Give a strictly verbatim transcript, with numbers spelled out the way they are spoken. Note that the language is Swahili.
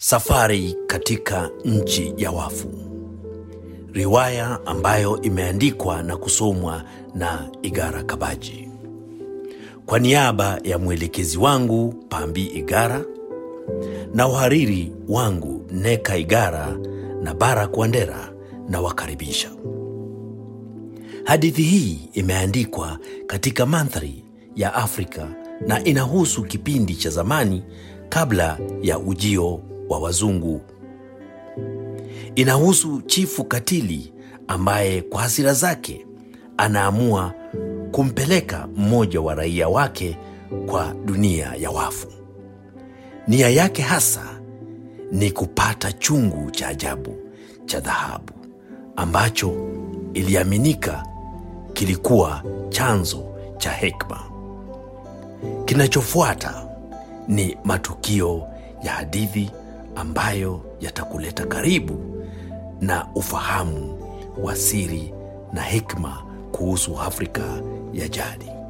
Safari katika nchi ya wafu. Riwaya ambayo imeandikwa na kusomwa na Igara Kabaji. Kwa niaba ya mwelekezi wangu Pambi Igara na uhariri wangu Neka Igara na Barak Wandera na wakaribisha. Hadithi hii imeandikwa katika mandhari ya Afrika na inahusu kipindi cha zamani kabla ya ujio wa wazungu. Inahusu chifu katili ambaye kwa hasira zake anaamua kumpeleka mmoja wa raia wake kwa dunia ya wafu. Nia yake hasa ni kupata chungu cha ajabu cha dhahabu ambacho iliaminika kilikuwa chanzo cha hekima. Kinachofuata ni matukio ya hadithi ambayo yatakuleta karibu na ufahamu wa siri na hekima kuhusu Afrika ya jadi.